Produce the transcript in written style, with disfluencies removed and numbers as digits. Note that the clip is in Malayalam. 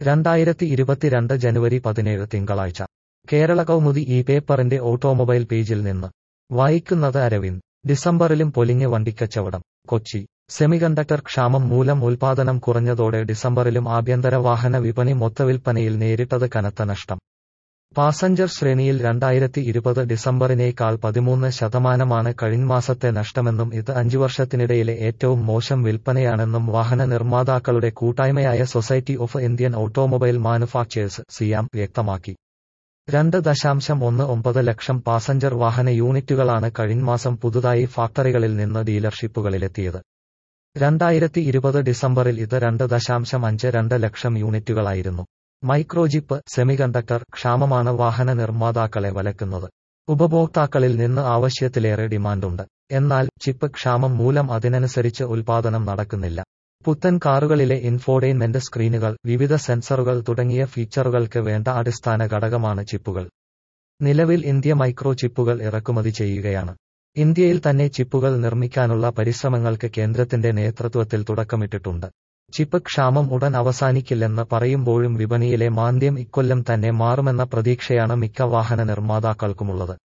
2022 ജനുവരി 17 തിങ്കളാഴ്ച കേരള കൗമുദി ഈ പേപ്പറിന്റെ ഓട്ടോമൊബൈൽ പേജിൽ നിന്ന് വായിക്കുന്നത് അരവിന്ദ്. ഡിസംബറിലും പൊലിഞ്ഞ് വണ്ടിക്കച്ചവടം. കൊച്ചി. സെമികണ്ടക്ടർ ക്ഷാമം മൂലം ഉൽപാദനം കുറഞ്ഞതോടെ ഡിസംബറിലും ആഭ്യന്തര വാഹന വിപണി മൊത്തവിൽപ്പനയിൽ നേരിട്ടത് കനത്ത നഷ്ടം. പാസഞ്ചർ ശ്രേണിയിൽ 2020 ഡിസംബറിനേക്കാൾ 13% കഴിഞ്ഞമാസത്തെ നഷ്ടമെന്നും ഇത് 5 വർഷത്തിനിടയിലെ ഏറ്റവും മോശം വിൽപ്പനയാണെന്നും വാഹന നിർമ്മാതാക്കളുടെ കൂട്ടായ്മയായ society of Indian automobile manufacturers SIAM വ്യക്തമാക്കി. 2.19 ലക്ഷം പാസഞ്ചർ വാഹന യൂണിറ്റുകളാണ് കഴിഞ്ഞമാസം പുതുതായി ഫാക്ടറികളിൽ നിന്ന് ഡീലർഷിപ്പുകളിലെത്തിയത്. 2020 ഡിസംബറിൽ ഇത് 2.52 ലക്ഷം യൂണിറ്റുകളായിരുന്നു. മൈക്രോചിപ്പ്, സെമികണ്ടക്ടർ ക്ഷാമമാണ് വാഹന നിർമ്മാതാക്കളെ വലക്കുന്നത്. ഉപഭോക്താക്കളിൽ നിന്ന് ആവശ്യത്തിലേറെ ഡിമാൻഡുണ്ട്. എന്നാൽ ചിപ്പ് ക്ഷാമം മൂലം അതിനനുസരിച്ച് ഉൽപാദനം നടക്കുന്നില്ല. പുത്തൻ കാറുകളിലെ ഇൻഫോടെയ്ൻമെന്റ് സ്ക്രീനുകൾ, വിവിധ സെൻസറുകൾ തുടങ്ങിയ ഫീച്ചറുകൾക്ക് വേണ്ട അടിസ്ഥാന ഘടകമാണ് ചിപ്പുകൾ. നിലവിൽ ഇന്ത്യ മൈക്രോ ചിപ്പുകൾ ഇറക്കുമതി ചെയ്യുകയാണ്. ഇന്ത്യയിൽ തന്നെ ചിപ്പുകൾ നിർമ്മിക്കാനുള്ള പരിശ്രമങ്ങൾക്ക് കേന്ദ്രത്തിന്റെ നേതൃത്വത്തിൽ തുടക്കമിട്ടിട്ടുണ്ട്. ചിപ്പ് ക്ഷാമം ഉടൻ അവസാനിക്കില്ലെന്ന് പറയുമ്പോഴും വിപണിയിലെ മാന്ദ്യം ഇക്കൊല്ലം തന്നെ മാറുമെന്ന പ്രതീക്ഷയാണ് മിക്ക വാഹന നിർമ്മാതാക്കൾക്കുമുള്ളത്.